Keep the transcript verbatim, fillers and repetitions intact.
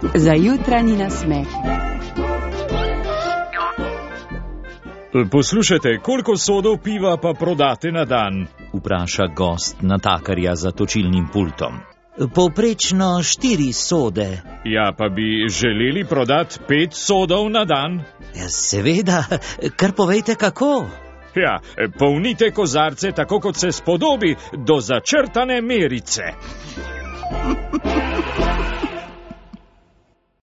Za jutranji nasmeh. Poslušajte, koliko sodov piva pa prodate na dan? Vpraša gost natakarja za točilnim pultom. Povprečno štiri sode. Ja, pa bi želeli prodati pet sodov na dan? Ja, seveda, kar povejte kako. Ja, polnite kozarce tako, kot se spodobi, do začrtane merice.